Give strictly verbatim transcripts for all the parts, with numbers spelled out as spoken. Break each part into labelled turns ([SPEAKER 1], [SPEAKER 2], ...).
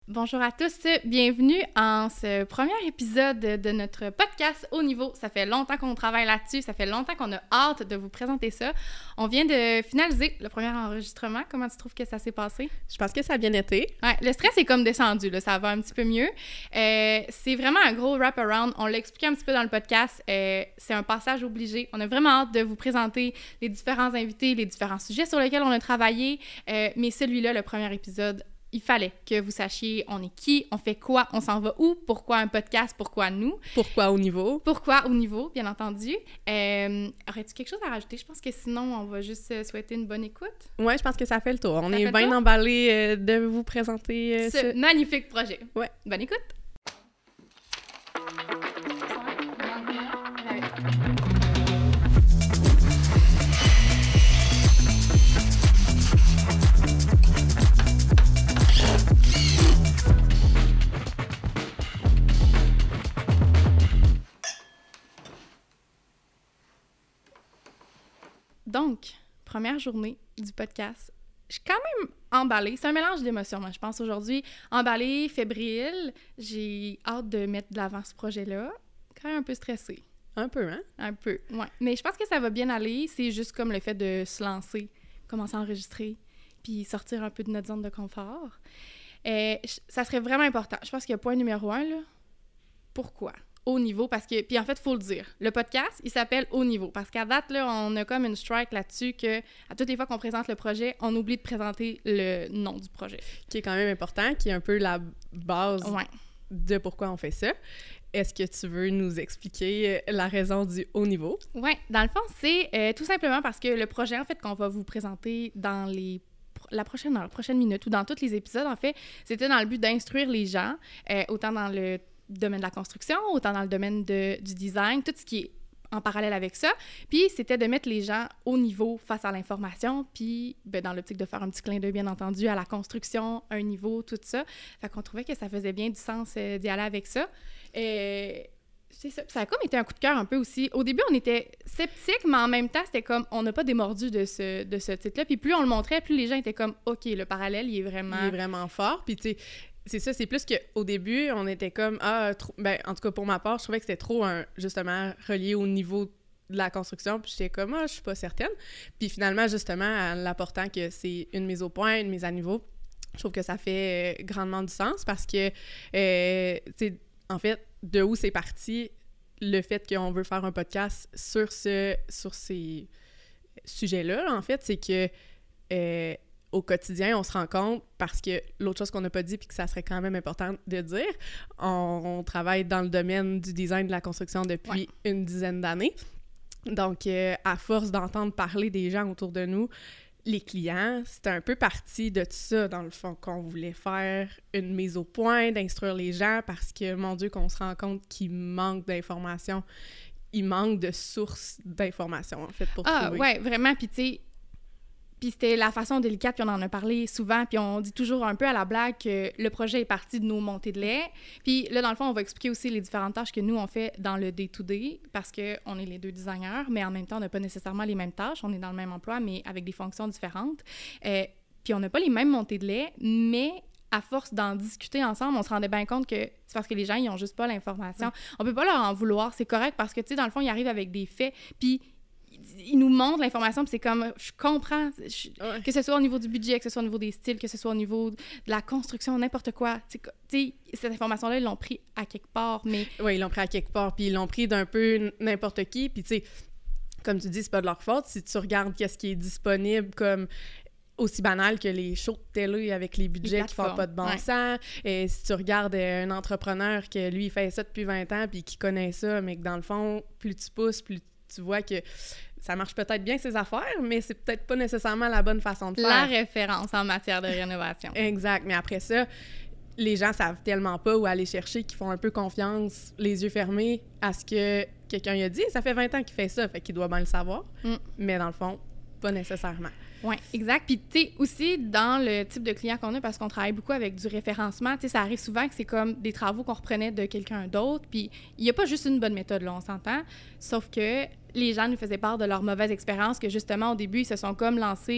[SPEAKER 1] Bonjour à tous, bienvenue en ce premier épisode de notre podcast Haut Niveau. Ça fait longtemps qu'on travaille là-dessus, ça fait longtemps qu'on a hâte de vous présenter ça. On vient de finaliser le premier enregistrement. Comment tu trouves que ça s'est passé?
[SPEAKER 2] Je pense que ça a bien été.
[SPEAKER 1] Ouais, le stress est comme descendu, là, ça va un petit peu mieux. Euh, c'est vraiment un gros wrap-around. On l'a expliqué un petit peu dans le podcast. Euh, c'est un passage obligé. On a vraiment hâte de vous présenter les différents invités, les différents sujets sur lesquels on a travaillé. Euh, mais celui-là, le premier épisode, il fallait que vous sachiez on est qui, on fait quoi, on s'en va où, pourquoi un podcast, pourquoi nous.
[SPEAKER 2] Pourquoi Haut Niveau.
[SPEAKER 1] Pourquoi Haut Niveau, bien entendu. Euh, aurais-tu quelque chose à rajouter? Je pense que sinon, on va juste souhaiter une bonne écoute.
[SPEAKER 2] Oui, je pense que ça fait le tour. On
[SPEAKER 1] ça
[SPEAKER 2] est bien emballés euh, de vous présenter euh,
[SPEAKER 1] ce,
[SPEAKER 2] ce
[SPEAKER 1] magnifique projet.
[SPEAKER 2] Ouais.
[SPEAKER 1] Bonne écoute! Donc, première journée du podcast. Je suis quand même emballée. C'est un mélange d'émotions, moi, je pense, aujourd'hui. Emballée, fébrile. J'ai hâte de mettre de l'avant ce projet-là. Quand même un peu stressée.
[SPEAKER 2] Un peu, hein?
[SPEAKER 1] Un peu, ouais. Mais je pense que ça va bien aller. C'est juste comme le fait de se lancer, commencer à enregistrer, puis sortir un peu de notre zone de confort. Euh, ça serait vraiment important. Je pense qu'il y a point numéro un, là. Pourquoi? Haut Niveau, parce que... Puis en fait, il faut le dire. Le podcast, il s'appelle Haut Niveau, parce qu'à date, là, on a comme une strike là-dessus que à toutes les fois qu'on présente le projet, on oublie de présenter le nom du projet.
[SPEAKER 2] Qui est quand même important, qui est un peu la base
[SPEAKER 1] ouais.
[SPEAKER 2] de pourquoi on fait ça. Est-ce que tu veux nous expliquer la raison du Haut Niveau?
[SPEAKER 1] Oui, dans le fond, c'est euh, tout simplement parce que le projet, en fait, qu'on va vous présenter dans les la prochaine heure, prochaine minute ou dans tous les épisodes, en fait, c'était dans le but d'instruire les gens, euh, autant dans le domaine de la construction, autant dans le domaine de, du design, tout ce qui est en parallèle avec ça. Puis, c'était de mettre les gens au niveau face à l'information, puis ben, dans l'optique de faire un petit clin d'œil, bien entendu, à la construction, un niveau, tout ça. Fait qu'on trouvait que ça faisait bien du sens euh, d'y aller avec ça. Et c'est ça. Ça a comme été un coup de cœur un peu aussi. Au début, on était sceptiques, mais en même temps, c'était comme, on n'a pas démordu de ce, de ce titre-là. Puis plus on le montrait, plus les gens étaient comme, OK, le parallèle, il est vraiment...
[SPEAKER 2] Il est vraiment fort. Puis tu sais, c'est ça, c'est plus qu'au début, on était comme, ah, trop... ben, en tout cas, pour ma part, je trouvais que c'était trop, un, justement, relié au niveau de la construction, puis j'étais comme, ah, je suis pas certaine. Puis finalement, justement, en l'apportant que c'est une mise au point, une mise à niveau, je trouve que ça fait euh, grandement du sens parce que, euh, tu sais, en fait, de où c'est parti, le fait qu'on veut faire un podcast sur, ce, sur ces sujets-là, en fait, c'est que euh, au quotidien, on se rend compte, parce que l'autre chose qu'on n'a pas dit puis que ça serait quand même important de dire, on, on travaille dans le domaine du design de la construction depuis ouais. une dizaine d'années. Donc, euh, à force d'entendre parler des gens autour de nous, les clients, c'était un peu parti de tout ça, dans le fond, qu'on voulait faire une mise au point, d'instruire les gens, parce que, mon Dieu, qu'on se rend compte qu'il manque d'informations, il manque de sources d'informations, en fait, pour
[SPEAKER 1] ah,
[SPEAKER 2] trouver.
[SPEAKER 1] Ah, ouais, vraiment, puis tu sais, puis c'était la façon délicate, puis on en a parlé souvent, puis on dit toujours un peu à la blague que le projet est parti de nos montées de lait. Puis là, dans le fond, on va expliquer aussi les différentes tâches que nous, on fait dans le day-to-day, parce qu'on est les deux designers, mais en même temps, on n'a pas nécessairement les mêmes tâches. On est dans le même emploi, mais avec des fonctions différentes. Euh, puis on n'a pas les mêmes montées de lait, mais à force d'en discuter ensemble, on se rendait bien compte que c'est parce que les gens, ils n'ont juste pas l'information. Ouais. On peut pas leur en vouloir, c'est correct, parce que, tu sais, dans le fond, ils arrivent avec des faits, puis ils nous montrent l'information, puis c'est comme, je comprends, je, ouais. que ce soit au niveau du budget, que ce soit au niveau des styles, que ce soit au niveau de la construction, n'importe quoi. Tu sais, cette information-là, ils l'ont pris à quelque part, mais...
[SPEAKER 2] Oui, ils l'ont pris à quelque part, puis ils l'ont pris d'un peu n'importe qui, puis tu sais, comme tu dis, c'est pas de leur faute. Si tu regardes qu'est-ce qui est disponible comme... aussi banal que les shows de télé avec les budgets les qui font pas de bon ouais. sens. Et si tu regardes un entrepreneur que lui, il fait ça depuis vingt ans, puis qui connaît ça, mais que dans le fond, plus tu pousses, plus tu vois que ça marche peut-être bien, ces affaires, mais c'est peut-être pas nécessairement la bonne façon de faire.
[SPEAKER 1] La référence en matière de rénovation.
[SPEAKER 2] Exact, mais après ça, les gens savent tellement pas où aller chercher qu'ils font un peu confiance, les yeux fermés, à ce que quelqu'un a dit. Ça fait vingt ans qu'il fait ça, fait qu'il doit bien le savoir, mm. mais dans le fond, pas nécessairement.
[SPEAKER 1] Oui, exact. Puis, tu sais, aussi, dans le type de client qu'on a, parce qu'on travaille beaucoup avec du référencement, tu sais, ça arrive souvent que c'est comme des travaux qu'on reprenait de quelqu'un d'autre, puis il n'y a pas juste une bonne méthode, là, on s'entend, sauf que les gens nous faisaient part de leur mauvaise expérience, que justement, au début, ils se sont comme lancés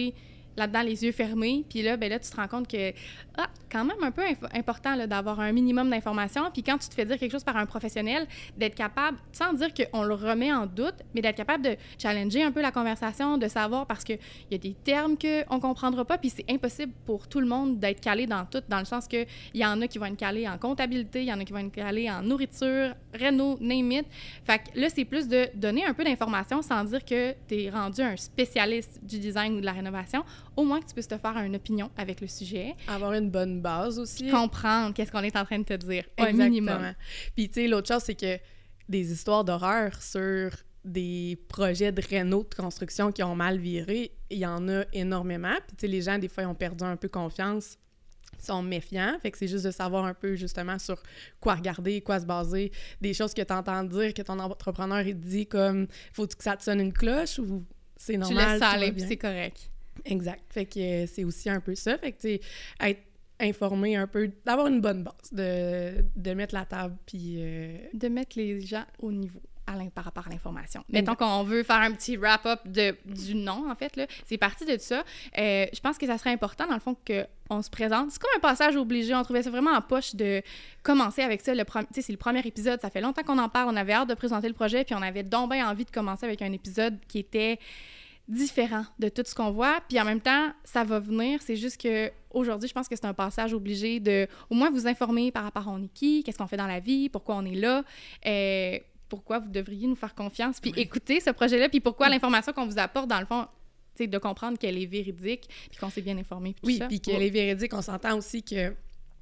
[SPEAKER 1] là-dedans les yeux fermés, puis là, ben là, tu te rends compte que, ah, quand même un peu inf- important là, d'avoir un minimum d'informations, puis quand tu te fais dire quelque chose par un professionnel, d'être capable, sans dire qu'on le remet en doute, mais d'être capable de challenger un peu la conversation, de savoir, parce qu'il y a des termes qu'on ne comprendra pas, puis c'est impossible pour tout le monde d'être calé dans tout, dans le sens qu'il y en a qui vont être calés en comptabilité, il y en a qui vont être calés en nourriture, réno, name it. Fait que là, c'est plus de donner un peu d'informations sans dire que tu es rendu un spécialiste du design ou de la rénovation, au moins que tu puisses te faire une opinion avec le sujet.
[SPEAKER 2] Avoir une bonne base aussi.
[SPEAKER 1] Comprendre qu'est-ce qu'on est en train de te dire, un
[SPEAKER 2] Exactement.
[SPEAKER 1] minimum.
[SPEAKER 2] Puis, tu sais, l'autre chose, c'est que des histoires d'horreur sur des projets de réno de construction qui ont mal viré, il y en a énormément. Puis, tu sais, les gens, des fois, ils ont perdu un peu confiance, sont méfiants. Fait que c'est juste de savoir un peu, justement, sur quoi regarder, quoi se baser, des choses que tu entends dire, que ton entrepreneur, il te dit comme « Faut-tu que ça te sonne une cloche? » ou « C'est normal,
[SPEAKER 1] tu laisses ça
[SPEAKER 2] tout va
[SPEAKER 1] aller,
[SPEAKER 2] bien. »
[SPEAKER 1] puis c'est correct.
[SPEAKER 2] Exact. Fait que euh, c'est aussi un peu ça. Fait que, tu sais, être informé un peu, d'avoir une bonne base, de, de mettre la table, puis... Euh...
[SPEAKER 1] De mettre les gens au niveau à par rapport à l'information. Mettons qu'on veut faire un petit wrap-up de, du nom, en fait, là. C'est parti de ça. Euh, je pense que ça serait important, dans le fond, qu'on se présente. C'est comme un passage obligé. On trouvait ça vraiment en poche de commencer avec ça. Le pre... Tu sais, c'est le premier épisode. Ça fait longtemps qu'on en parle. On avait hâte de présenter le projet, puis on avait donc bien envie de commencer avec un épisode qui était différent de tout ce qu'on voit, puis en même temps, ça va venir, c'est juste que aujourd'hui, je pense que c'est un passage obligé de au moins vous informer par rapport à on est qui, qu'est-ce qu'on fait dans la vie, pourquoi on est là, euh, pourquoi vous devriez nous faire confiance, puis oui. écouter ce projet-là, puis pourquoi oui. l'information qu'on vous apporte, dans le fond, c'est de comprendre qu'elle est véridique, puis qu'on s'est bien informé, puis
[SPEAKER 2] oui,
[SPEAKER 1] tout ça.
[SPEAKER 2] Oui, puis qu'elle oui. est véridique, on s'entend aussi que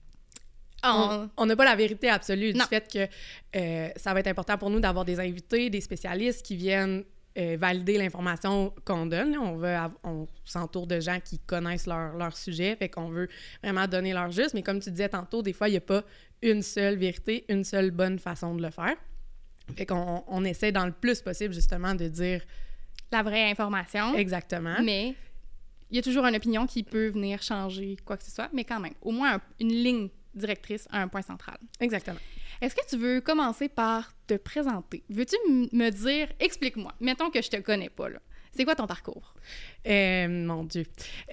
[SPEAKER 1] On
[SPEAKER 2] on n'a pas la vérité absolue
[SPEAKER 1] non.
[SPEAKER 2] du fait que euh, ça va être important pour nous d'avoir des invités, des spécialistes qui viennent Euh, valider l'information qu'on donne. On, veut av- on s'entoure de gens qui connaissent leur, leur sujet, fait qu'on veut vraiment donner leur juste. Mais comme tu disais tantôt, des fois, il n'y a pas une seule vérité, une seule bonne façon de le faire. Fait qu'on on essaie dans le plus possible, justement, de dire...
[SPEAKER 1] la vraie information.
[SPEAKER 2] Exactement.
[SPEAKER 1] Mais il y a toujours une opinion qui peut venir changer quoi que ce soit, mais quand même, au moins un, une ligne directrice à un point central.
[SPEAKER 2] Exactement.
[SPEAKER 1] Est-ce que tu veux commencer par te présenter? Veux-tu m- me dire, explique-moi, mettons que je te connais pas, là. C'est quoi ton parcours?
[SPEAKER 2] Euh, mon Dieu.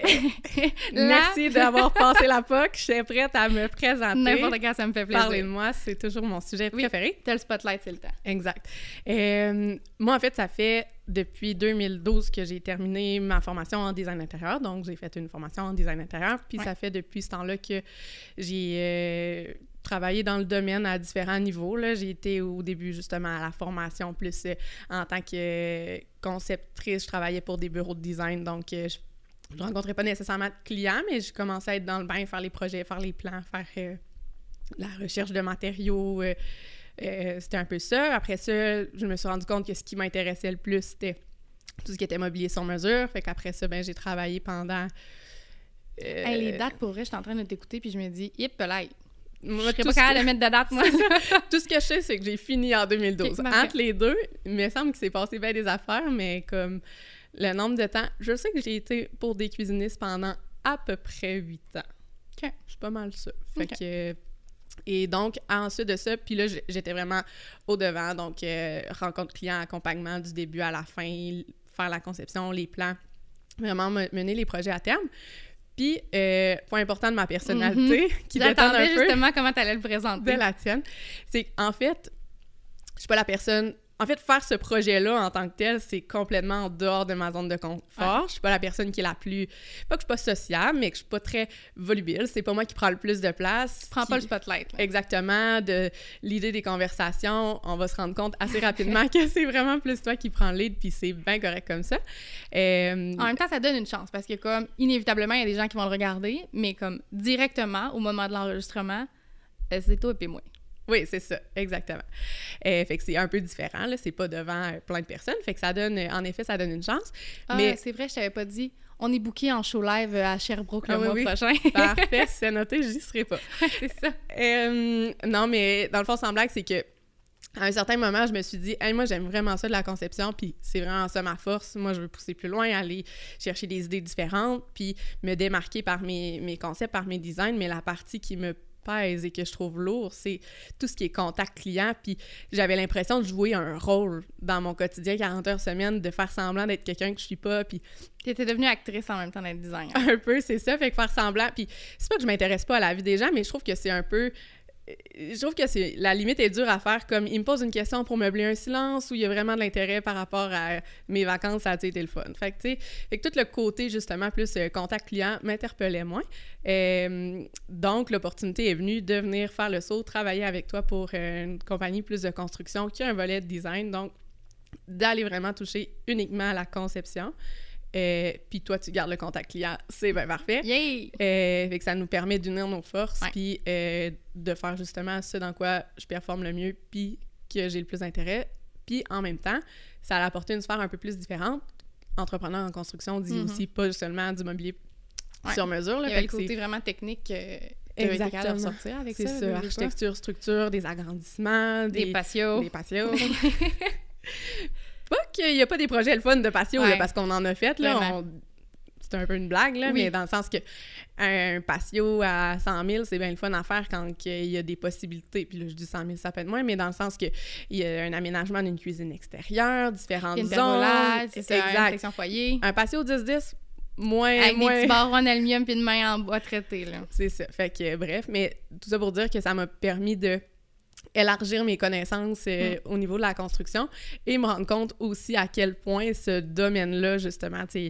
[SPEAKER 2] Merci d'avoir passé la P O C. Je suis prête à me présenter.
[SPEAKER 1] N'importe quand, ça me fait plaisir.
[SPEAKER 2] Parlez de moi, c'est toujours mon sujet
[SPEAKER 1] oui,
[SPEAKER 2] préféré.
[SPEAKER 1] T'as le spotlight, c'est le temps.
[SPEAKER 2] Exact. Euh, moi, en fait, ça fait depuis deux mille douze que j'ai terminé ma formation en design intérieur. Donc, j'ai fait une formation en design intérieur. Puis, ouais. ça fait depuis ce temps-là que j'ai... Euh, travaillé dans le domaine à différents niveaux. Là. J'ai été au début justement à la formation, plus euh, en tant que euh, conceptrice, je travaillais pour des bureaux de design, donc euh, je ne rencontrais pas nécessairement de clients, mais je commençais à être dans le bain, faire les projets, faire les plans, faire euh, la recherche de matériaux. Euh, euh, c'était un peu ça. Après ça, je me suis rendu compte que ce qui m'intéressait le plus, c'était tout ce qui était mobilier sur mesure. Fait qu'après ça, ben, j'ai travaillé pendant...
[SPEAKER 1] Euh, hey, les dates, pour vrai, je suis en train de t'écouter, puis je me dis, hip, là,
[SPEAKER 2] moi,
[SPEAKER 1] je serais pas capable que... de mettre de date, moi.
[SPEAKER 2] Tout ce que je sais, c'est que j'ai fini en deux mille douze.
[SPEAKER 1] Okay,
[SPEAKER 2] entre les deux, il me semble qu'il s'est passé bien des affaires, mais comme le nombre de temps... Je sais que j'ai été pour des cuisinistes pendant à peu près huit ans.
[SPEAKER 1] OK.
[SPEAKER 2] Je suis pas mal ça. Fait
[SPEAKER 1] okay.
[SPEAKER 2] que... Et donc, ensuite de ça, puis là, j'étais vraiment au-devant. Donc, euh, rencontre client, accompagnement du début à la fin, faire la conception, les plans, vraiment mener les projets à terme. Puis, euh, point important de ma personnalité, mm-hmm. qui détonne un peu...
[SPEAKER 1] justement comment tu allais le présenter.
[SPEAKER 2] De la tienne. C'est qu'en fait, je suis pas la personne... En fait, faire ce projet-là en tant que tel, c'est complètement en dehors de ma zone de confort. Ouais. Je suis pas la personne qui est la plus... Pas que je suis pas sociable, mais que je suis pas très volubile. C'est pas moi qui prend le plus de place.
[SPEAKER 1] Tu prends
[SPEAKER 2] qui...
[SPEAKER 1] pas le spotlight. Là.
[SPEAKER 2] Exactement. De l'idée des conversations, on va se rendre compte assez rapidement que c'est vraiment plus toi qui prends le lead, puis c'est bien correct comme ça. Euh...
[SPEAKER 1] En même temps, ça donne une chance, parce que comme, inévitablement, il y a des gens qui vont le regarder, mais comme, directement, au moment de l'enregistrement, c'est toi et puis moi.
[SPEAKER 2] Oui, c'est ça, exactement. Euh, fait que c'est un peu différent, là, c'est pas devant euh, plein de personnes, fait que ça donne, en effet, ça donne une chance.
[SPEAKER 1] Ah,
[SPEAKER 2] mais
[SPEAKER 1] c'est vrai, je t'avais pas dit, on est booké en show live à Sherbrooke le ah, mois
[SPEAKER 2] oui,
[SPEAKER 1] prochain.
[SPEAKER 2] Oui. Parfait, c'est noté, j'y serai pas.
[SPEAKER 1] C'est ça.
[SPEAKER 2] Euh, non, mais dans le fond, sans blague, c'est que à un certain moment, je me suis dit, hey, moi, j'aime vraiment ça de la conception, puis c'est vraiment ça ma force. Moi, je veux pousser plus loin, aller chercher des idées différentes, puis me démarquer par mes, mes concepts, par mes designs, mais la partie qui me pèse et que je trouve lourd, c'est tout ce qui est contact client. Puis j'avais l'impression de jouer un rôle dans mon quotidien, quarante heures semaine, de faire semblant d'être quelqu'un que je suis pas. Puis
[SPEAKER 1] t'étais devenue actrice en même temps d'être designer.
[SPEAKER 2] Un peu, c'est ça. Fait que faire semblant. Puis c'est pas que je m'intéresse pas à la vie des gens, mais je trouve que c'est un peu... Je trouve que c'est la limite est dure à faire, comme il me pose une question pour meubler un silence ou il y a vraiment de l'intérêt par rapport à mes vacances, ça a été le fun. Fait que, tu sais, fait que tout le côté, justement, plus euh, contact client m'interpellait moins. Euh, donc, l'opportunité est venue de venir faire le saut, travailler avec toi pour euh, une compagnie plus de construction qui a un volet de design, donc d'aller vraiment toucher uniquement à la conception. Euh, puis toi, tu gardes le contact client, c'est bien parfait.
[SPEAKER 1] Yay!
[SPEAKER 2] Euh, fait que ça nous permet d'unir nos forces,
[SPEAKER 1] ouais.
[SPEAKER 2] puis euh, de faire justement ce dans quoi je performe le mieux, puis que j'ai le plus d'intérêt. Puis en même temps, ça a apporté une sphère un peu plus différente. Entrepreneur en construction dit mm-hmm. aussi pas seulement du mobilier ouais. sur mesure. Là,
[SPEAKER 1] il y avait le côté c'est... vraiment technique euh, que tu es capable de ressortir avec
[SPEAKER 2] c'est
[SPEAKER 1] ça.
[SPEAKER 2] C'est ça, architecture, pas. Structure, des agrandissements, des,
[SPEAKER 1] des patios.
[SPEAKER 2] Des patios. Pas qu'il n'y a pas des projets le fun de patio, ouais. là, parce qu'on en a fait, là, on... c'est un peu une blague, là, oui. mais dans le sens que un patio à cent mille, c'est bien le fun à faire quand il y a des possibilités. Puis là, je dis cent mille, ça peut être moins, mais dans le sens qu'il y a un aménagement d'une cuisine extérieure, différentes
[SPEAKER 1] une
[SPEAKER 2] zones.
[SPEAKER 1] C'est ça, exact. Une section foyer.
[SPEAKER 2] Un patio dix dix, moins...
[SPEAKER 1] Avec
[SPEAKER 2] moins...
[SPEAKER 1] des petits barres en aluminium puis une main en bois traité, là.
[SPEAKER 2] C'est ça. Fait que, bref, mais tout ça pour dire que ça m'a permis de élargir mes connaissances euh, mm. au niveau de la construction et me rendre compte aussi à quel point ce domaine-là, justement, tu sais,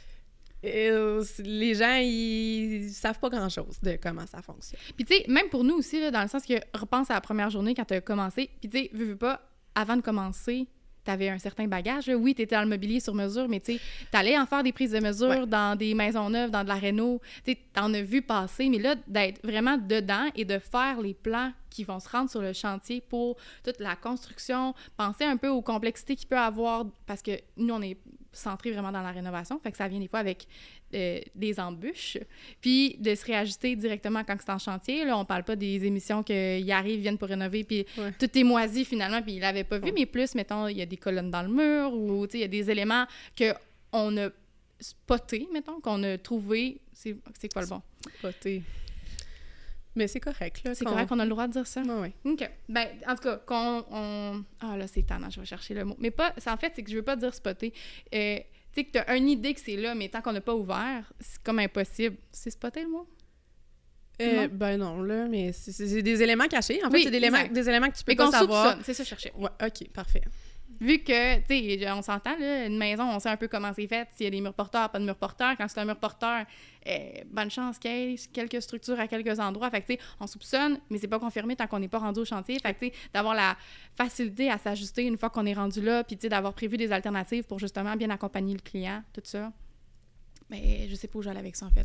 [SPEAKER 2] euh, les gens, ils savent pas grand-chose de comment ça fonctionne.
[SPEAKER 1] Puis tu sais, même pour nous aussi, là, dans le sens que repense à la première journée quand tu as commencé, puis tu sais, veux, veux pas, avant de commencer, t'avais un certain bagage. Là. Oui, t'étais dans le mobilier sur mesure, mais tu sais, t'allais en faire des prises de mesure ouais. dans des maisons neuves, dans de la réno. Tu sais, t'en as vu passer, mais là, d'être vraiment dedans et de faire les plans qui vont se rendre sur le chantier pour toute la construction, penser un peu aux complexités qu'il peut avoir, parce que nous, on est centré vraiment dans la rénovation, fait que ça vient des fois avec euh, des embûches, puis de se réajuster directement quand c'est en chantier. Là, on parle pas des émissions qu'ils arrivent, viennent pour rénover, puis ouais. tout est moisi finalement, puis ils l'avaient pas vu, ouais. mais plus, mettons, il y a des colonnes dans le mur, ou il y a des éléments qu'on a spotés, mettons, qu'on a trouvés. C'est, c'est quoi le bon?
[SPEAKER 2] Spotés. Mais c'est correct, là.
[SPEAKER 1] C'est correct qu'on a le droit de dire ça?
[SPEAKER 2] Oui, oui.
[SPEAKER 1] OK. Ben, en tout cas, qu'on... On... Ah, là, c'est tannant, je vais chercher le mot. Mais pas... En fait, c'est que je veux pas dire spotter. Euh, tu sais, que t'as une idée que c'est là, mais tant qu'on n'a pas ouvert, c'est comme impossible. C'est spotter, le mot?
[SPEAKER 2] Euh, ben non, là, mais c'est, c'est des éléments cachés. En fait, oui, c'est des éléments, des éléments que tu peux
[SPEAKER 1] mais
[SPEAKER 2] pas
[SPEAKER 1] qu'on
[SPEAKER 2] savoir.
[SPEAKER 1] Soupçonne. C'est ça que je cherchais.
[SPEAKER 2] Ouais, OK, parfait.
[SPEAKER 1] Vu que, tu sais, on s'entend, là, une maison, on sait un peu comment c'est fait, s'il y a des murs porteurs, pas de murs porteurs. Quand c'est un mur porteur, eh, bonne chance qu'il y ait quelques structures à quelques endroits. Fait que, tu sais, on soupçonne, mais c'est pas confirmé tant qu'on n'est pas rendu au chantier. Fait que, tu sais, d'avoir la facilité à s'ajuster une fois qu'on est rendu là, puis, tu sais, d'avoir prévu des alternatives pour justement bien accompagner le client, tout ça. Mais je sais pas où j'allais avec ça, en fait.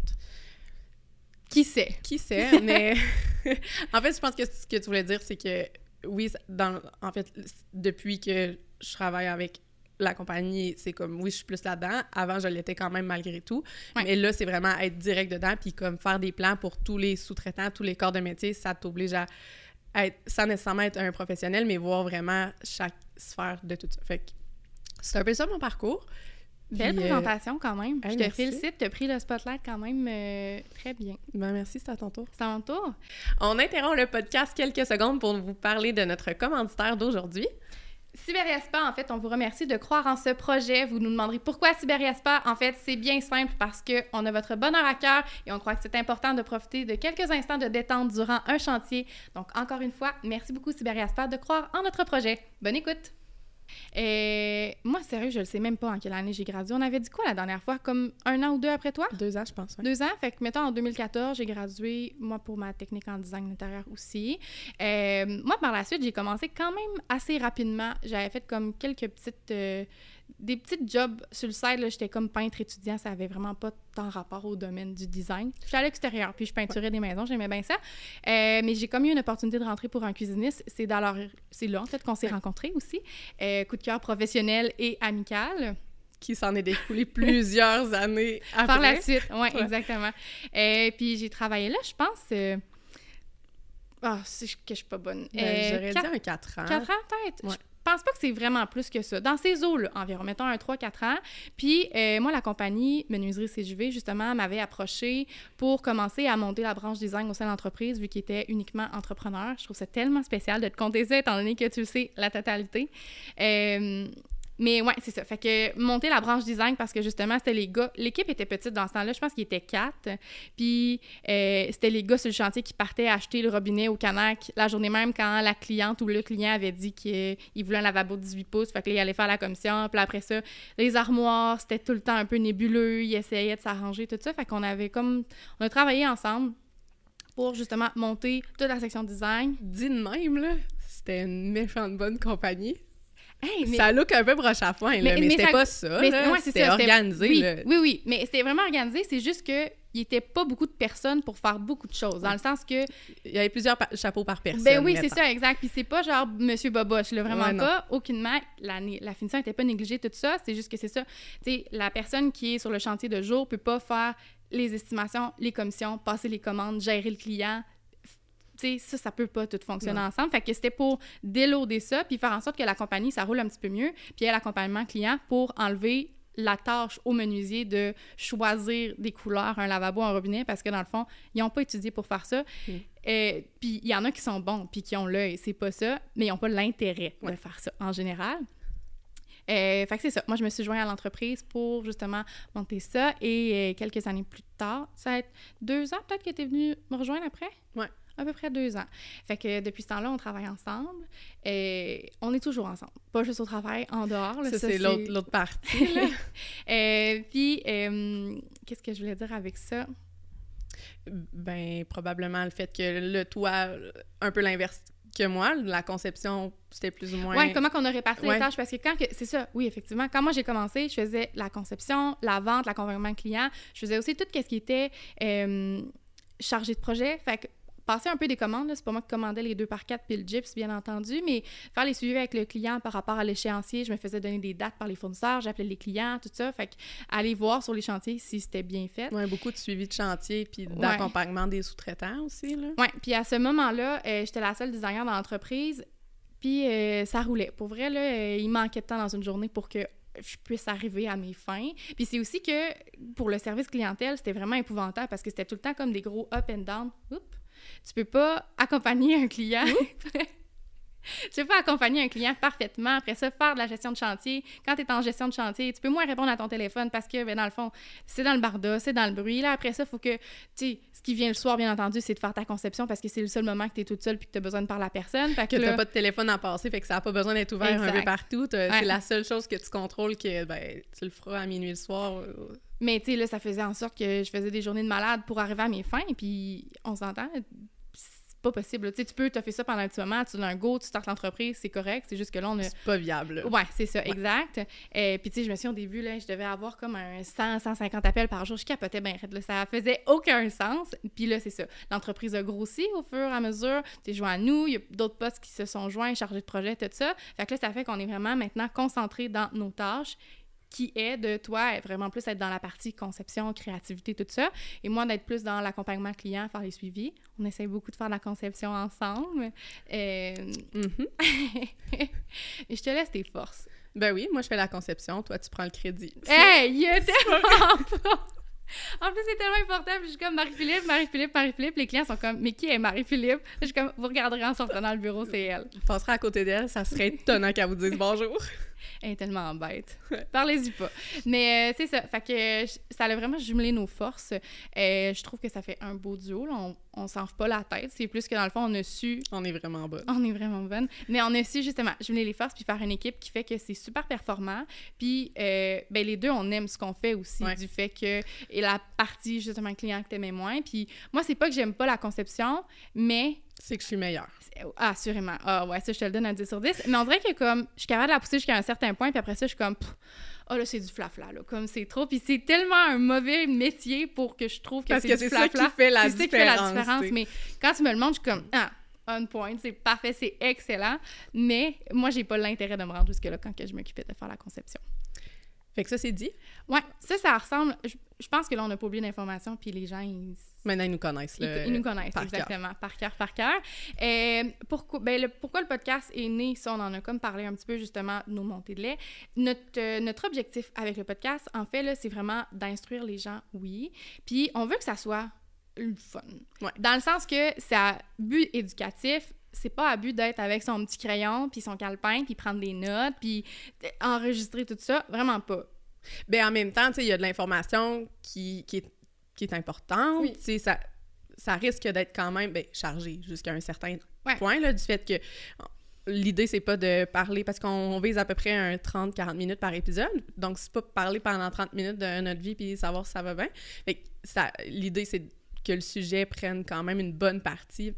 [SPEAKER 1] Qui sait?
[SPEAKER 2] Qui sait, mais... en fait, je pense que ce que tu voulais dire, c'est que, oui, dans, en fait, depuis que je travaille avec la compagnie, c'est comme, oui, je suis plus là-dedans. Avant, je l'étais quand même malgré tout. Ouais. Mais là, c'est vraiment être direct dedans, puis comme faire des plans pour tous les sous-traitants, tous les corps de métier, ça t'oblige à être, sans nécessairement être un professionnel, mais voir vraiment chaque sphère de tout ça. Fait que c'est un peu ça, mon parcours.
[SPEAKER 1] Belle puis, présentation, euh... quand même.
[SPEAKER 2] Hey,
[SPEAKER 1] je te
[SPEAKER 2] merci.
[SPEAKER 1] félicite, tu as pris le spotlight quand même euh, très bien.
[SPEAKER 2] Ben merci, c'est à ton tour.
[SPEAKER 1] C'est à mon tour.
[SPEAKER 2] On interrompt le podcast quelques secondes pour vous parler de notre commanditaire d'aujourd'hui.
[SPEAKER 1] Siberiaspa, en fait, on vous remercie de croire en ce projet. Vous nous demanderez pourquoi Siberiaspa. En fait, c'est bien simple parce qu'on a votre bonheur à cœur et on croit que c'est important de profiter de quelques instants de détente durant un chantier. Donc, encore une fois, merci beaucoup Siberiaspa de croire en notre projet. Bonne écoute! Et moi, sérieux, je le sais même pas en quelle année j'ai gradué. On avait dit quoi la dernière fois? Comme un an ou deux après toi?
[SPEAKER 2] Deux ans, je pense. Ouais.
[SPEAKER 1] Deux ans. Fait que, mettons, en deux mille quatorze, j'ai gradué, moi, pour ma technique en design intérieur aussi. Euh, moi, par la suite, j'ai commencé quand même assez rapidement. J'avais fait comme quelques petites... Euh, des petites jobs sur le side, là, j'étais comme peintre étudiant, ça avait vraiment pas tant rapport au domaine du design. J'étais à l'extérieur, puis je peinturais ouais. des maisons, j'aimais bien ça. Euh, mais j'ai comme eu une opportunité de rentrer pour un cuisiniste. C'est, dans leur... c'est là, en fait, qu'on s'est ouais. rencontrés aussi. Euh, coup de cœur professionnel et amical.
[SPEAKER 2] Qui s'en est découlé plusieurs années après.
[SPEAKER 1] Par la suite, oui, ouais. exactement. Euh, puis j'ai travaillé là, je pense... Euh... Ah, oh, c'est que je suis pas bonne.
[SPEAKER 2] Ben, euh, j'aurais quatre... dit un quatre ans.
[SPEAKER 1] quatre ans, peut-être?
[SPEAKER 2] Ouais.
[SPEAKER 1] pense pas que c'est vraiment plus que ça. Dans ces eaux-là, environ, mettons un trois quatre ans. Puis euh, moi, la compagnie Menuiserie C J V, justement, m'avait approché pour commencer à monter la branche design au sein de l'entreprise, vu qu'il était uniquement entrepreneur. Je trouve ça tellement spécial de te compter ça, étant donné que tu le sais, la totalité. Euh, Mais ouais, c'est ça. Fait que monter la branche design parce que justement, c'était les gars... L'équipe était petite dans ce temps-là. Je pense qu'il était quatre. Puis euh, c'était les gars sur le chantier qui partaient acheter le robinet au Canac la journée même quand la cliente ou le client avait dit qu'il voulait un lavabo de dix-huit pouces. Fait que là, il allait faire la commission. Puis après ça, les armoires, c'était tout le temps un peu nébuleux. Ils essayaient de s'arranger, tout ça. Fait qu'on avait comme... On a travaillé ensemble pour justement monter toute la section design.
[SPEAKER 2] Dit de même, là, c'était une méchante bonne compagnie.
[SPEAKER 1] Hey, mais...
[SPEAKER 2] Ça look un peu broche à foin, là, mais, mais c'était ça... pas ça,
[SPEAKER 1] mais,
[SPEAKER 2] là.
[SPEAKER 1] Ouais,
[SPEAKER 2] c'était
[SPEAKER 1] ça,
[SPEAKER 2] organisé,
[SPEAKER 1] oui,
[SPEAKER 2] là.
[SPEAKER 1] Oui, oui, mais c'était vraiment organisé, c'est juste qu'il n'y était pas beaucoup de personnes pour faire beaucoup de choses, dans le sens que...
[SPEAKER 2] Il y avait plusieurs pa- chapeaux par personne.
[SPEAKER 1] Ben oui, c'est ça, exact, puis c'est pas genre Monsieur Boboche, là, vraiment
[SPEAKER 2] ouais,
[SPEAKER 1] pas, aucunement, la, la finition n'était pas négligée, tout ça, c'est juste que c'est ça, tu sais, la personne qui est sur le chantier de jour peut pas faire les estimations, les commissions, passer les commandes, gérer le client... Tu sais, ça, ça peut pas tout fonctionner non. ensemble. Fait que c'était pour déloader ça, puis faire en sorte que la compagnie, ça roule un petit peu mieux, puis il y a l'accompagnement client pour enlever la tâche au menuisier de choisir des couleurs, un lavabo, un robinet, parce que dans le fond, ils n'ont pas étudié pour faire ça. Mm. Euh, puis il y en a qui sont bons, puis qui ont l'œil, c'est pas ça, mais ils n'ont pas l'intérêt ouais. de faire ça en général. Euh, fait que c'est ça. Moi, je me suis jointe à l'entreprise pour justement monter ça, et euh, quelques années plus tard, ça va être deux ans peut-être que tu es venue me rejoindre après?
[SPEAKER 2] Ouais.
[SPEAKER 1] À peu près deux ans. Fait que depuis ce temps-là, on travaille ensemble. Et on est toujours ensemble. Pas juste au travail, en dehors. Là,
[SPEAKER 2] ça, ça, c'est, c'est... L'autre, l'autre partie.
[SPEAKER 1] euh, puis, euh, qu'est-ce que je voulais dire avec ça?
[SPEAKER 2] Ben, probablement le fait que le toi, un peu l'inverse que moi, la conception, c'était plus ou moins...
[SPEAKER 1] Oui, comment qu'on a réparti
[SPEAKER 2] ouais.
[SPEAKER 1] les tâches, parce que quand... Que, c'est ça, oui, effectivement. Quand moi, j'ai commencé, je faisais la conception, la vente, l'accompagnement client. Je faisais aussi tout ce qui était euh, chargé de projet. Fait que passer un peu des commandes, là, c'est pas moi qui commandais les deux par quatre puis le gyps, bien entendu, mais faire les suivis avec le client par rapport à l'échéancier, je me faisais donner des dates par les fournisseurs, j'appelais les clients, tout ça, fait aller voir sur les chantiers si c'était bien fait.
[SPEAKER 2] Oui, beaucoup de suivi de chantier puis d'accompagnement ouais. des sous-traitants aussi, là.
[SPEAKER 1] Oui, puis à ce moment-là, euh, j'étais la seule designer dans l'entreprise, puis euh, ça roulait. Pour vrai, là, euh, il manquait de temps dans une journée pour que je puisse arriver à mes fins. Puis c'est aussi que, pour le service clientèle, c'était vraiment épouvantable parce que c'était tout le temps comme des gros up and down. Oups! Tu peux pas accompagner un client. Tu peux pas accompagner un client parfaitement. Après ça, faire de la gestion de chantier. Quand tu es en gestion de chantier, tu peux moins répondre à ton téléphone parce que, ben, dans le fond, c'est dans le barda, c'est dans le bruit. Là, après ça, il faut que, tu sais, ce qui vient le soir, bien entendu, c'est de faire ta conception parce que c'est le seul moment que tu es toute seule puis que tu as besoin de parler à personne. Fait que
[SPEAKER 2] que
[SPEAKER 1] là...
[SPEAKER 2] tu pas de téléphone à passer, fait que ça n'a pas besoin d'être ouvert exact. Un peu partout. Ouais. C'est la seule chose que tu contrôles que, ben, tu le feras à minuit le soir.
[SPEAKER 1] Mais, tu sais, là, ça faisait en sorte que je faisais des journées de malade pour arriver à mes fins. Puis, on s'entend... pas possible. Tu sais, tu peux te faire ça pendant un petit moment, tu donnes un go, tu startes l'entreprise, c'est correct, c'est juste que là, on a...
[SPEAKER 2] C'est pas viable.
[SPEAKER 1] Ouais, c'est ça, ouais. Exact. Euh, puis tu sais, je me suis au début, là, je devais avoir comme un cent, cent cinquante appels par jour, je capotais bien raide, là, ça faisait aucun sens. Puis là, c'est ça, l'entreprise a grossi au fur et à mesure, tu es joint à nous, il y a d'autres postes qui se sont joints, chargés de projet, tout ça. Fait que là, ça fait qu'on est vraiment maintenant concentrés dans nos tâches, qui est de toi vraiment plus être dans la partie conception, créativité, tout ça, et moi d'être plus dans l'accompagnement client, faire les suivis. On essaie beaucoup de faire de la conception ensemble. Euh... Mm-hmm. Et je te laisse tes forces.
[SPEAKER 2] Ben oui, moi je fais la conception, toi tu prends le crédit.
[SPEAKER 1] Hey, il y a tellement pas! En plus, c'est tellement important. Puis je suis comme Marie-Philippe, Marie-Philippe, Marie-Philippe. Les clients sont comme, mais qui est Marie-Philippe? Je suis comme, vous regarderez en sortant dans le bureau, c'est elle.
[SPEAKER 2] Je passerai à côté d'elle, ça serait étonnant qu'elle vous dise bonjour.
[SPEAKER 1] Elle est tellement bête. Parlez-y pas. Mais euh, c'est ça. Fait que ça a vraiment jumelé nos forces. Euh, je trouve que ça fait un beau duo. Là. On, on s'enfle pas la tête. C'est plus que dans le fond, on a su...
[SPEAKER 2] On est vraiment bonne.
[SPEAKER 1] On est vraiment bonne. Mais on a su justement jumeler les forces puis faire une équipe qui fait que c'est super performant. Puis euh, ben, les deux, on aime ce qu'on fait aussi, ouais. Du fait que... Et la partie justement client que t'aimais moins. Puis moi, c'est pas que j'aime pas la conception, mais...
[SPEAKER 2] C'est que je suis meilleure.
[SPEAKER 1] Ah, assurément. Ah ouais, ça, je te le donne à dix sur dix. Mais on dirait que comme, je suis capable de la pousser jusqu'à un certain point, puis après ça, je suis comme, ah oh, là, c'est du flafla, là, comme c'est trop. Puis c'est tellement un mauvais métier pour que je trouve que
[SPEAKER 2] Parce
[SPEAKER 1] c'est
[SPEAKER 2] que
[SPEAKER 1] du
[SPEAKER 2] c'est
[SPEAKER 1] flafla.
[SPEAKER 2] ça qui fait la
[SPEAKER 1] c'est
[SPEAKER 2] différence.
[SPEAKER 1] C'est ça qui fait la différence. T'sais. Mais quand tu me le montres, je suis comme, ah, on point, c'est parfait, c'est excellent. Mais moi, j'ai pas l'intérêt de me rendre jusque-là quand que je m'occupais de faire la conception.
[SPEAKER 2] Fait que ça, c'est dit.
[SPEAKER 1] Ouais, ça, ça ressemble... Je, je pense que là, on n'a pas oublié d'informations, puis les gens, ils...
[SPEAKER 2] Maintenant, ils nous connaissent. Là,
[SPEAKER 1] ils, ils nous connaissent,
[SPEAKER 2] par
[SPEAKER 1] exactement,
[SPEAKER 2] cœur.
[SPEAKER 1] par cœur, par cœur. Euh, pourquoi, ben, le, pourquoi le podcast est né, ça, on en a comme parlé un petit peu, justement, de nos montées de lait. Notre, euh, notre objectif avec le podcast, en fait, là, c'est vraiment d'instruire les gens, oui, puis on veut que ça soit le fun.
[SPEAKER 2] Ouais.
[SPEAKER 1] Dans le sens que c'est à but éducatif, c'est pas à but d'être avec son petit crayon, puis son calepin, puis prendre des notes, puis enregistrer tout ça, vraiment pas.
[SPEAKER 2] Ben en même temps, tu sais, il y a de l'information qui, qui, est, qui est importante,
[SPEAKER 1] oui.
[SPEAKER 2] tu sais, ça, ça risque d'être quand même ben, chargé jusqu'à un certain
[SPEAKER 1] ouais.
[SPEAKER 2] point, là, du fait que l'idée, c'est pas de parler, parce qu'on vise à peu près un trente à quarante minutes par épisode, donc c'est pas parler pendant trente minutes de notre vie puis savoir si ça va bien. Fait que ça, l'idée, c'est que le sujet prenne quand même une bonne partie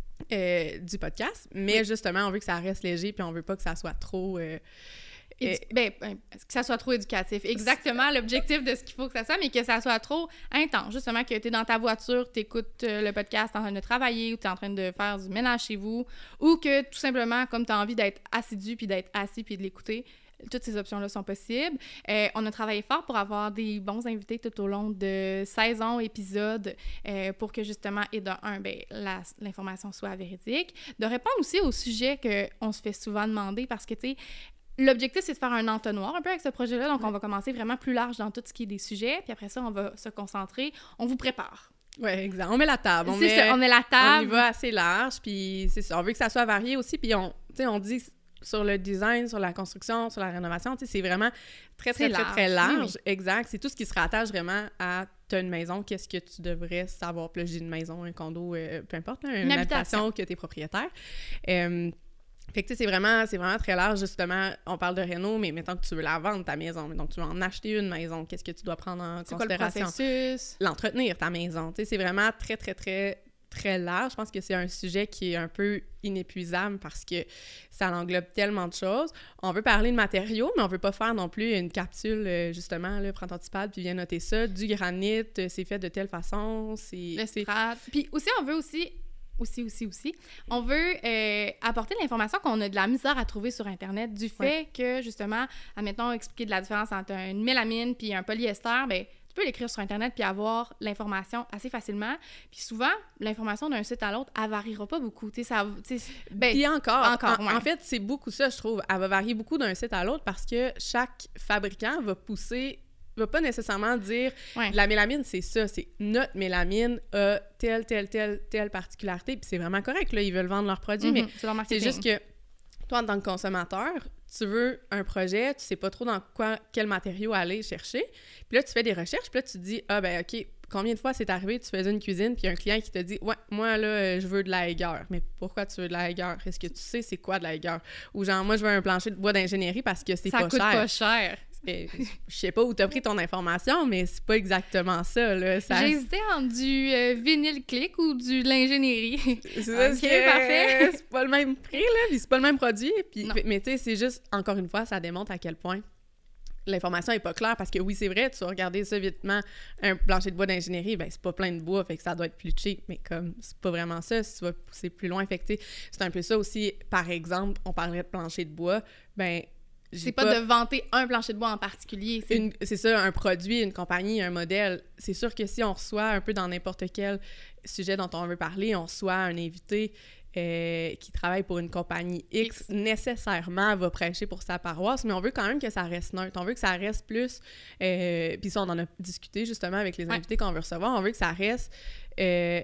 [SPEAKER 2] euh, du podcast, mais oui. justement, on veut que ça reste léger puis on veut pas que ça soit trop... Euh,
[SPEAKER 1] Édu- ben, que ça soit trop éducatif. Exactement l'objectif de ce qu'il faut que ça soit, mais que ça soit trop intense. Justement, que tu es dans ta voiture, tu écoutes le podcast en train de travailler ou tu es en train de faire du ménage chez vous, ou que tout simplement, comme tu as envie d'être assidu puis d'être assis puis de l'écouter, toutes ces options-là sont possibles. Euh, on a travaillé fort pour avoir des bons invités tout au long de saison, épisodes, euh, pour que justement, et de un, ben, la, l'information soit véridique. De répondre aussi aux sujets qu'on se fait souvent demander parce que, tu sais, l'objectif, c'est de faire un entonnoir un peu avec ce projet-là. Donc, ouais. on va commencer vraiment plus large dans tout ce qui est des sujets. Puis après ça, on va se concentrer. On vous prépare.
[SPEAKER 2] Oui, exact. On met la table. On
[SPEAKER 1] c'est
[SPEAKER 2] met,
[SPEAKER 1] ça, on met la table.
[SPEAKER 2] On y va assez large. Puis c'est ça. On veut que ça soit varié aussi. Puis on, tu sais, on dit sur le design, sur la construction, sur la rénovation, tu sais, c'est vraiment très, très, très, très, très large. Oui, oui. Exact. C'est tout ce qui se rattache vraiment à t'as une maison, qu'est-ce que tu devrais savoir. Puis là, j'ai une maison, un condo, euh, peu importe, là, une, une habitation. habitation que tu es propriétaire. Euh, Fait que, tu sais, c'est vraiment, c'est vraiment très large, justement. On parle de réno, mais mettons que tu veux la vendre, ta maison. Donc, tu veux en acheter une maison. Qu'est-ce que tu dois prendre en
[SPEAKER 1] c'est
[SPEAKER 2] considération?
[SPEAKER 1] Quoi le processus?
[SPEAKER 2] L'entretenir, ta maison. Tu sais, c'est vraiment très, très, très, très large. Je pense que c'est un sujet qui est un peu inépuisable parce que ça englobe tellement de choses. On veut parler de matériaux, mais on veut pas faire non plus une capsule, justement, là, prends ton petit pad puis viens noter ça. Du granit, c'est fait de telle façon. C'est,
[SPEAKER 1] le strat. Puis aussi, on veut aussi... Aussi, aussi, aussi. On veut euh, apporter l'information qu'on a de la misère à trouver sur Internet du fait ouais. que, justement, admettons, expliquer de la différence entre une mélamine puis un polyester, bien, tu peux l'écrire sur Internet puis avoir l'information assez facilement. Puis souvent, l'information d'un site à l'autre, elle variera pas beaucoup. Tu sais, ça...
[SPEAKER 2] Ben, puis encore,
[SPEAKER 1] encore
[SPEAKER 2] en,
[SPEAKER 1] ouais.
[SPEAKER 2] en fait, c'est beaucoup ça, je trouve. Elle va varier beaucoup d'un site à l'autre parce que chaque fabricant va pousser... va pas nécessairement dire ouais. la mélamine, c'est ça, c'est notre mélamine a telle, telle, telle, telle particularité, puis c'est vraiment correct, là, ils veulent vendre leurs produits, mm-hmm, mais c'est, c'est juste que toi, en tant que consommateur, tu veux un projet, tu sais pas trop dans quoi, quel matériau aller chercher, puis là, tu fais des recherches, puis là, tu te dis, ah ben OK, combien de fois c'est arrivé, tu faisais une cuisine, puis un client qui te dit, ouais, moi, là, je veux de la haigueur. Mais pourquoi tu veux de la haigueur? Est-ce que tu sais c'est quoi de la haigueur? Ou genre, moi, je veux un plancher de bois d'ingénierie parce que c'est
[SPEAKER 1] ça
[SPEAKER 2] pas cher.
[SPEAKER 1] Ça coûte pas cher.
[SPEAKER 2] Et, je sais pas où t'as pris ton information, mais c'est pas exactement ça, là. Ça...
[SPEAKER 1] J'ai hésité entre du euh, vinyle click ou du l'ingénierie.
[SPEAKER 2] C'est ça,
[SPEAKER 1] OK, c'est parfait.
[SPEAKER 2] C'est pas le même prix, là, puis c'est pas le même produit. Puis, mais tu sais, c'est juste, encore une fois, ça démontre à quel point l'information est pas claire, parce que oui, c'est vrai, tu vas regarder ça vitement, un plancher de bois d'ingénierie, ben c'est pas plein de bois, fait que ça doit être plus cheap, mais comme, c'est pas vraiment ça, si tu vas pousser plus loin, fait que tu sais, c'est un peu ça aussi, par exemple, on parlait de plancher de bois, ben
[SPEAKER 1] c'est pas, pas de vanter un plancher de bois en particulier.
[SPEAKER 2] C'est... Une, c'est ça, un produit, une compagnie, un modèle. C'est sûr que si on reçoit un peu dans n'importe quel sujet dont on veut parler, on reçoit un invité euh, qui travaille pour une compagnie X, X, nécessairement va prêcher pour sa paroisse, mais on veut quand même que ça reste neutre. On veut que ça reste plus... Euh, puis ça, on en a discuté justement avec les invités ouais. qu'on veut recevoir. On veut que ça reste... Euh,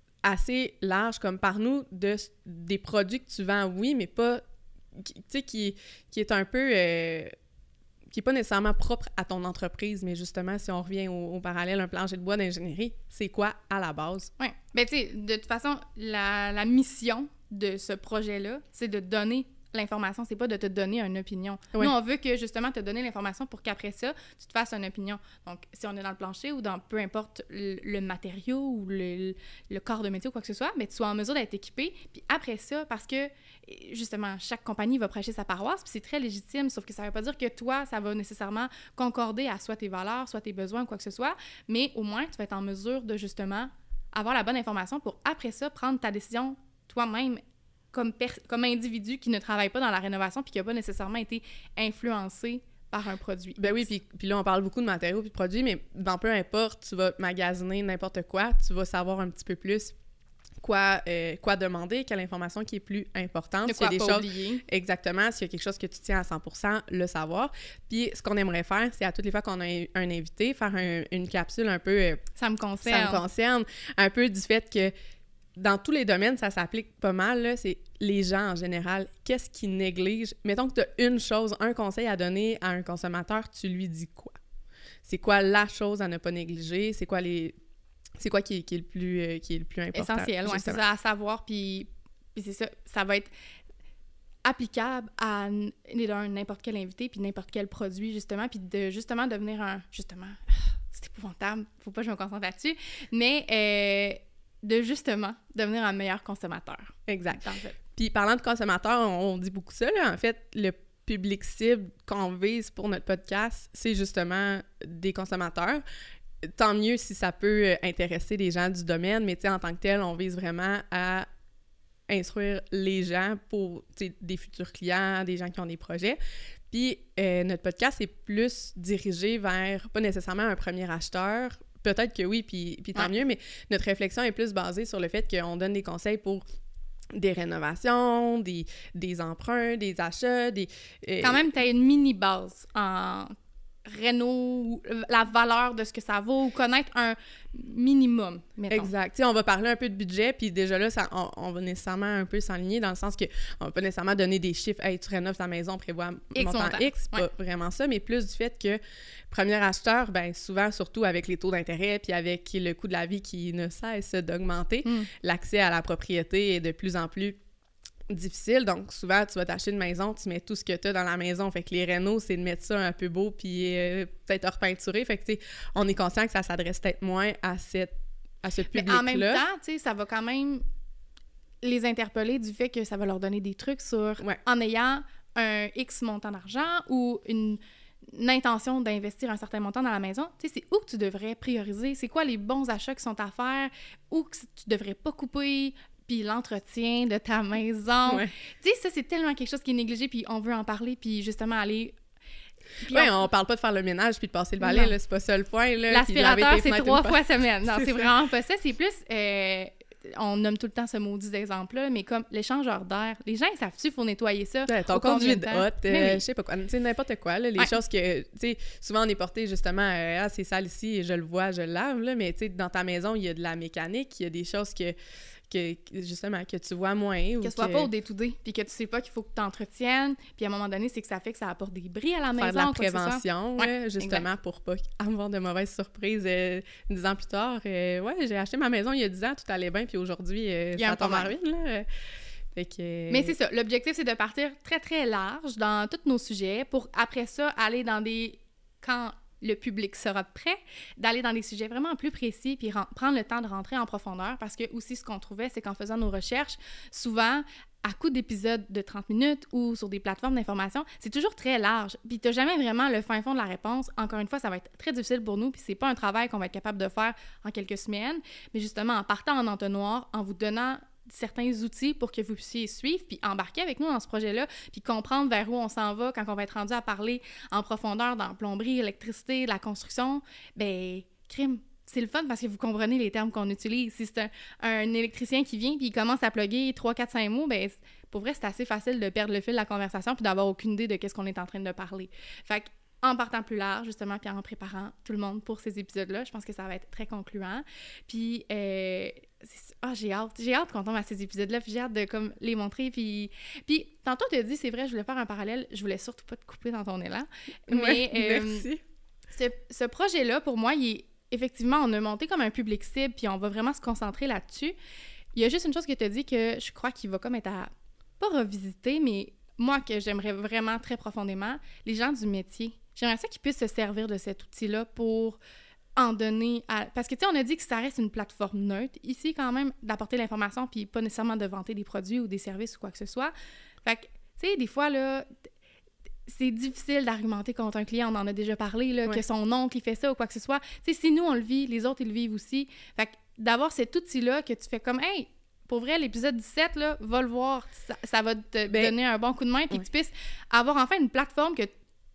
[SPEAKER 2] assez large, comme par nous, de, des produits que tu vends, oui, mais pas... tu sais, qui, qui est un peu... Euh, qui n'est pas nécessairement propre à ton entreprise, mais justement, si on revient au, au parallèle, un plancher de bois d'ingénierie, c'est quoi à la base?
[SPEAKER 1] Oui. Bien, tu sais, de toute façon, la, la mission de ce projet-là, c'est de donner l'information, c'est pas de te donner une opinion. Oui. Nous, on veut que, justement, te donner l'information pour qu'après ça, tu te fasses une opinion. Donc, si on est dans le plancher ou dans peu importe le, le matériau ou le, le corps de métier ou quoi que ce soit, mais tu sois en mesure d'être équipé. Puis après ça, parce que, justement, chaque compagnie va prêcher sa paroisse, puis c'est très légitime, sauf que ça veut pas dire que toi, ça va nécessairement concorder à soit tes valeurs, soit tes besoins ou quoi que ce soit, mais au moins, tu vas être en mesure de, justement, avoir la bonne information pour, après ça, prendre ta décision toi-même Comme, per- comme individu qui ne travaille pas dans la rénovation puis qui n'a pas nécessairement été influencé par un produit.
[SPEAKER 2] Ben oui, puis, puis là, on parle beaucoup de matériaux puis de produits, mais dans peu importe, tu vas magasiner n'importe quoi, tu vas savoir un petit peu plus quoi, euh, quoi demander, quelle information qui est plus importante.
[SPEAKER 1] De quoi
[SPEAKER 2] s'il y a des
[SPEAKER 1] pas
[SPEAKER 2] choses,
[SPEAKER 1] oublier.
[SPEAKER 2] exactement, s'il y a quelque chose que tu tiens à cent pour cent, le savoir. Puis ce qu'on aimerait faire, c'est à toutes les fois qu'on a un invité, faire un, une capsule un peu... Euh,
[SPEAKER 1] ça me concerne.
[SPEAKER 2] Ça me concerne, un peu du fait que dans tous les domaines, ça s'applique pas mal, là, c'est les gens en général. Qu'est-ce qu'ils négligent? Mettons que tu as une chose, un conseil à donner à un consommateur, tu lui dis quoi? C'est quoi la chose à ne pas négliger? C'est quoi les... C'est quoi qui est, qui est le plus euh, qui est le plus important?
[SPEAKER 1] Essentiel, oui, c'est ça, à savoir, puis, puis c'est ça, ça va être applicable à n'importe quel invité, puis n'importe quel produit, justement, puis de justement devenir un... Justement, c'est épouvantable, faut pas que je me concentre là-dessus, mais... Euh, de justement devenir un meilleur consommateur.
[SPEAKER 2] Exact. Puis parlant de consommateur, on, on dit beaucoup ça, là. En fait, le public cible qu'on vise pour notre podcast, c'est justement des consommateurs. Tant mieux si ça peut intéresser des gens du domaine, mais tu sais, en tant que tel, on vise vraiment à instruire les gens pour des futurs clients, des gens qui ont des projets. Puis euh, notre podcast est plus dirigé vers, pas nécessairement un premier acheteur. Peut-être que oui, puis, puis tant ouais. mieux, mais notre réflexion est plus basée sur le fait qu'on donne des conseils pour des rénovations, des, des emprunts, des achats, des...
[SPEAKER 1] Euh... Quand même, tu as une mini-base en réno, la valeur de ce que ça vaut, ou connaître un minimum, mettons.
[SPEAKER 2] Exact. Tu sais, on va parler un peu de budget, puis déjà là, ça, on, on va nécessairement un peu s'enligner dans le sens qu'on va pas nécessairement donner des chiffres « Hey, tu rénoves ta maison, prévois
[SPEAKER 1] X
[SPEAKER 2] montant
[SPEAKER 1] montant.
[SPEAKER 2] X », pas ouais. vraiment ça, mais plus du fait que premier acheteur, ben souvent, surtout avec les taux d'intérêt, puis avec le coût de la vie qui ne cesse d'augmenter, mm. l'accès à la propriété est de plus en plus difficile. Donc, souvent, tu vas t'acheter une maison, tu mets tout ce que tu as dans la maison. Fait que les rénaux, c'est de mettre ça un peu beau puis euh, peut-être repeinturer. Fait que, tu sais, on est conscient que ça s'adresse peut-être moins à, cette, à ce public-là.
[SPEAKER 1] Mais en même temps, tu sais, ça va quand même les interpeller du fait que ça va leur donner des trucs sur...
[SPEAKER 2] Ouais.
[SPEAKER 1] En ayant un X montant d'argent ou une... une intention d'investir un certain montant dans la maison, tu sais, c'est où que tu devrais prioriser? C'est quoi les bons achats qui sont à faire? Où que tu devrais pas couper... puis l'entretien de ta maison.
[SPEAKER 2] Ouais.
[SPEAKER 1] Tu sais, ça, c'est tellement quelque chose qui est négligé, puis on veut en parler, puis justement aller...
[SPEAKER 2] Oui, on... on parle pas de faire le ménage puis de passer le balai, là, c'est pas ça le point. Là,
[SPEAKER 1] l'aspirateur, c'est trois fois semaine. Non, c'est, c'est vraiment pas ça. C'est plus... Euh, on nomme tout le temps ce maudit exemple-là, mais comme l'échangeur d'air, les gens, ils savent-tu, il faut nettoyer ça.
[SPEAKER 2] Ouais, ton conduit de hot, euh,
[SPEAKER 1] oui.
[SPEAKER 2] je sais pas quoi, tu sais, n'importe quoi, là, les ouais. choses que, tu sais, souvent on est porté justement, euh, ah, c'est sale ici, et je le vois, je le lave, là, mais tu sais, dans ta maison, il y a de la mécanique, il y a des choses que... Que, justement, que tu vois moins.
[SPEAKER 1] Que
[SPEAKER 2] ou
[SPEAKER 1] ce soit que... pas au day-to-day, puis que tu sais pas qu'il faut que tu entretiennes, puis à un moment donné, c'est que ça fait que ça apporte des bris à la maison.
[SPEAKER 2] Faire de la prévention,
[SPEAKER 1] ouais,
[SPEAKER 2] là, justement, exact. Pour pas avoir de mauvaises surprises. Euh, dix ans plus tard, euh, ouais, j'ai acheté ma maison il y a dix ans, tout allait bien, puis aujourd'hui, euh, ça tombe en ruine, là. Fait que...
[SPEAKER 1] Mais c'est ça, l'objectif, c'est de partir très, très large dans tous nos sujets pour, après ça, aller dans des... Quand le public sera prêt, d'aller dans des sujets vraiment plus précis puis ren- prendre le temps de rentrer en profondeur, parce que aussi ce qu'on trouvait, c'est qu'en faisant nos recherches, souvent, à coup d'épisodes de trente minutes ou sur des plateformes d'information, c'est toujours très large. Puis t'as jamais vraiment le fin fond de la réponse. Encore une fois, ça va être très difficile pour nous, puis c'est pas un travail qu'on va être capable de faire en quelques semaines, mais justement, en partant en entonnoir, en vous donnant certains outils pour que vous puissiez suivre, puis embarquer avec nous dans ce projet-là, puis comprendre vers où on s'en va quand on va être rendu à parler en profondeur dans plomberie, électricité, la construction, ben crime, c'est le fun parce que vous comprenez les termes qu'on utilise. Si c'est un, un électricien qui vient puis il commence à plugger trois, quatre, cinq mots, ben pour vrai, c'est assez facile de perdre le fil de la conversation puis d'avoir aucune idée de qu'est-ce qu'on est en train de parler. Fait que en partant plus large, justement, puis en préparant tout le monde pour ces épisodes-là, je pense que ça va être très concluant. Puis, euh, ah, oh, j'ai hâte. J'ai hâte qu'on tombe à ces épisodes-là, puis j'ai hâte de comme, les montrer. Puis, puis tantôt, tu as dit, c'est vrai, je voulais faire un parallèle. Je voulais surtout pas te couper dans ton élan. Mais,
[SPEAKER 2] ouais,
[SPEAKER 1] euh,
[SPEAKER 2] merci.
[SPEAKER 1] Ce, ce projet-là, pour moi, il est, effectivement, on a monté comme un public cible, puis on va vraiment se concentrer là-dessus. Il y a juste une chose que tu as dit que je crois qu'il va comme être à, pas revisiter, mais moi, que j'aimerais vraiment très profondément, les gens du métier. J'aimerais ça qu'ils puissent se servir de cet outil-là pour en donner à... Parce que, tu sais, on a dit que ça reste une plateforme neutre. Ici, quand même, d'apporter l'information puis pas nécessairement de vanter des produits ou des services ou quoi que ce soit. Fait que, tu sais, des fois, là, c'est difficile d'argumenter contre un client. On en a déjà parlé, là, ouais. que son oncle, il fait ça ou quoi que ce soit. Tu sais, si nous, on le vit, les autres, ils le vivent aussi. Fait que d'avoir cet outil-là que tu fais comme « Hey, pour vrai, l'épisode dix-sept, là, va le voir. Ça, ça va te ben, donner un bon coup de main. » Puis ouais. que tu puisses avoir enfin une plateforme que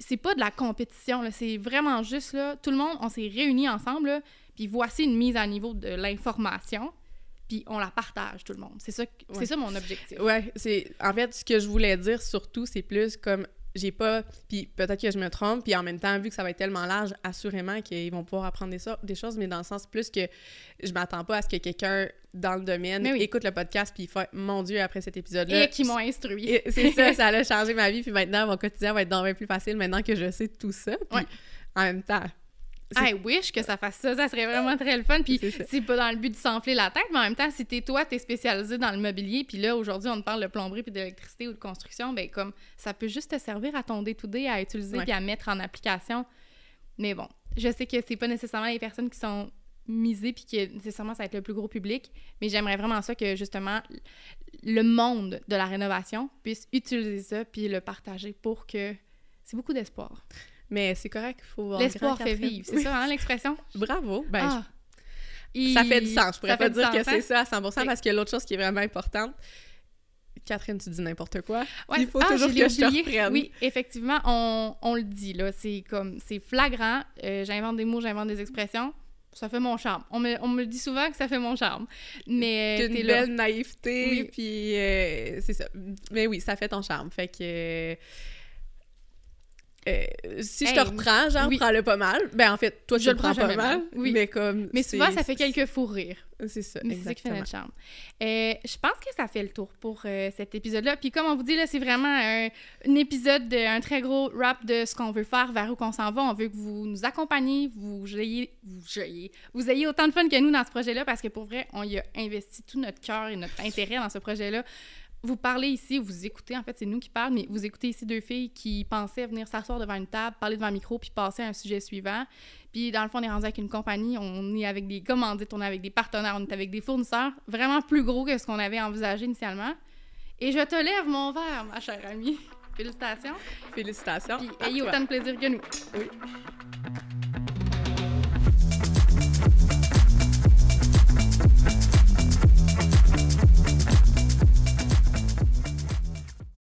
[SPEAKER 1] c'est pas de la compétition, là, c'est vraiment juste, là, tout le monde, on s'est réunis ensemble, là, puis voici une mise à niveau de l'information, puis on la partage, tout le monde. C'est ça, c'est
[SPEAKER 2] ouais.
[SPEAKER 1] ça mon objectif.
[SPEAKER 2] Ouais, c'est... En fait, ce que je voulais dire, surtout, c'est plus comme... J'ai pas... Puis peut-être que je me trompe, puis en même temps, vu que ça va être tellement large, assurément qu'ils vont pouvoir apprendre des, so- des choses, mais dans le sens plus que je m'attends pas à ce que quelqu'un dans le domaine oui. écoute le podcast puis fait « Mon Dieu, après cet épisode-là... »
[SPEAKER 1] Et qui m'ont instruit.
[SPEAKER 2] Et c'est ça, ça a changé ma vie, puis maintenant, mon quotidien va être donc bien plus facile maintenant que je sais tout ça. Puis
[SPEAKER 1] ouais.
[SPEAKER 2] en même temps...
[SPEAKER 1] I wish que ça fasse ça, ça serait vraiment très le fun. Puis c'est, c'est pas dans le but de s'enfler la tête, mais en même temps, si t'es toi, t'es spécialisé dans le mobilier, puis là, aujourd'hui, on te parle de plomberie puis d'électricité ou de construction, ben comme ça peut juste te servir à ton day-to-day, à utiliser
[SPEAKER 2] ouais.
[SPEAKER 1] puis à mettre en application. Mais bon, je sais que c'est pas nécessairement les personnes qui sont misées puis que nécessairement ça va être le plus gros public, mais j'aimerais vraiment ça que justement le monde de la rénovation puisse utiliser ça puis le partager pour que... C'est beaucoup d'espoir.
[SPEAKER 2] Mais c'est correct, il faut...
[SPEAKER 1] L'espoir fait vivre, c'est ça, hein, l'expression?
[SPEAKER 2] Bravo! Ben,
[SPEAKER 1] ah.
[SPEAKER 2] je... Il... Ça fait du sens. Je pourrais pas dire
[SPEAKER 1] sens,
[SPEAKER 2] que
[SPEAKER 1] hein?
[SPEAKER 2] c'est ça à cent pour cent, parce que l'autre chose qui est vraiment importante... Catherine, tu dis n'importe quoi. Ouais. Il faut ah, toujours je que je te reprenne.
[SPEAKER 1] Oui, effectivement, on, on le dit, là. C'est comme... C'est flagrant. Euh, j'invente des mots, j'invente des expressions. Ça fait mon charme. On me, on me le dit souvent que ça fait mon charme. Mais
[SPEAKER 2] t'es une belle là. naïveté,
[SPEAKER 1] oui.
[SPEAKER 2] puis euh, c'est ça. Mais oui, ça fait ton charme. Fait que... Euh... Euh, si hey, je te reprends, genre, oui. prends-le pas mal. Ben, en fait, toi, tu le prends, prends pas mal.
[SPEAKER 1] Oui.
[SPEAKER 2] Mais comme...
[SPEAKER 1] Mais souvent, ça fait quelques fous rires.
[SPEAKER 2] C'est ça,
[SPEAKER 1] mais
[SPEAKER 2] exactement.
[SPEAKER 1] C'est ça qui fait notre charme. Euh, je pense que ça fait le tour pour euh, cet épisode-là. Puis comme on vous dit, là, c'est vraiment un, un épisode, de, un très gros wrap de ce qu'on veut faire, vers où qu'on s'en va. On veut que vous nous accompagniez, vous ayez, vous, ayez, vous ayez autant de fun que nous dans ce projet-là, parce que pour vrai, on y a investi tout notre cœur et notre intérêt dans ce projet-là. Vous parlez ici, vous écoutez, en fait, c'est nous qui parlons, mais vous écoutez ici deux filles qui pensaient venir s'asseoir devant une table, parler devant un micro, puis passer à un sujet suivant. Puis, dans le fond, on est rendu avec une compagnie, on est avec des commandites, on est avec des partenaires, on est avec des fournisseurs, vraiment plus gros que ce qu'on avait envisagé initialement. Et je te lève mon verre, ma chère amie. Félicitations.
[SPEAKER 2] Félicitations.
[SPEAKER 1] Puis, ayez autant de plaisir que nous.
[SPEAKER 2] Oui.